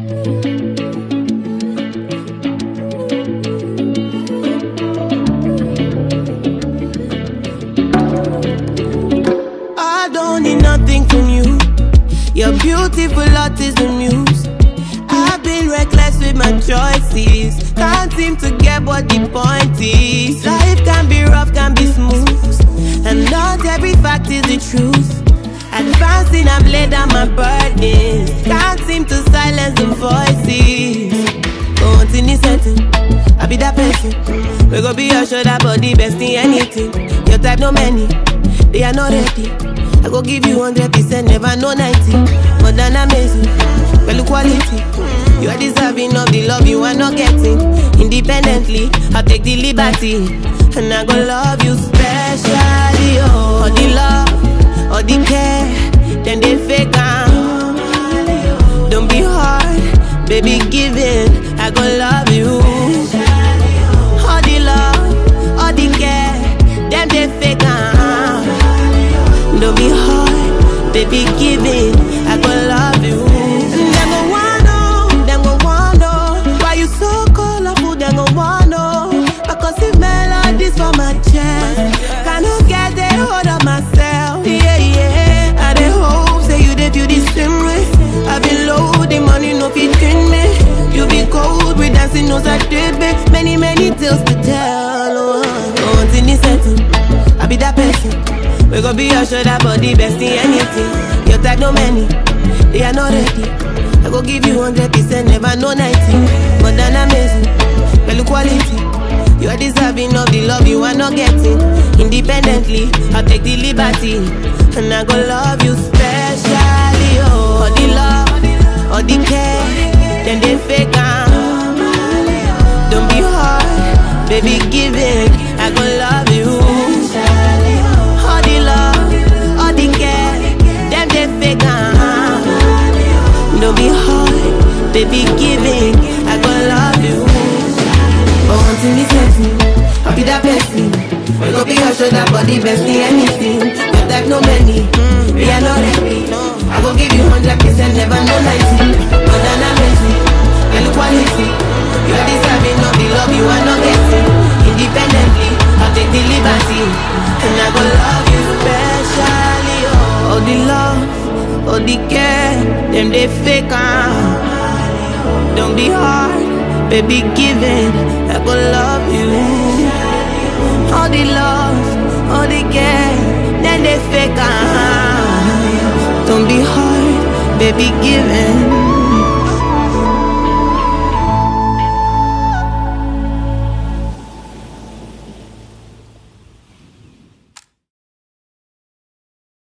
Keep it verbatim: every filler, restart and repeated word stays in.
I don't need nothing from you. Your beautiful heart is the muse. I've been reckless with my choices. Can't seem to get what the point is. Life can be rough, can be smooth, and not every fact is the truth. Advancing, I've laid down my burdens. Can't seem to silence the voices. But once in this setting, I be that person. We gon' be your shoulder, but the best in anything. Your type no many, they are not ready. I go give you one hundred percent, never no ninety. More than amazing, well quality. You are deserving of the love you are not getting. Independently, I'll take the liberty, and I go love you specially. Oh, all the love, all the care, then they fake am. Don't be hard, baby, give it. I go love you. All the love, all the care, them they fake am. Don't be hard, baby, give it. I go love you. Them go wanna know, them go wanna know why you so colorful. Them go wanna know because if melodies for my chest, cannot get a hold of myself. Yeah, yeah. I dey hope say you dey feel the same way. I been low, the money no fit in me. You be cold, we dancing no side baby. Many many tales to tell. Oh, once in this setting, I be that person. We gon' be your shoulder, but the best in anything. Your type no many, they are not ready. I go give you one hundred percent, never no ninety. More than amazing, well quality. You are deserving of the love you are not getting. Independently, I'll take the liberty, and I go love you specially. Oh, all the love, all the care, then they fake am. Don't be hard, baby, give it. I go love you. All the love, all the care, them they fake am. Don't be hard, baby, give it. I go love you. But once in this setting, I'll be that person. We gon' be your shoulder, but the best in anything. Your type no many, we are not ready. I gon' give you one hundred percent, never no ninety. More than amazing, well quality. You are deserving of the love you are not getting. Independently, I'll take the liberty, and I go love you specially. Oh, all the love, all the care, them they fake am. Don't be hard, baby, give it. I go love you. All the love, all the care, then they fake am. Don't be hard, baby, give it.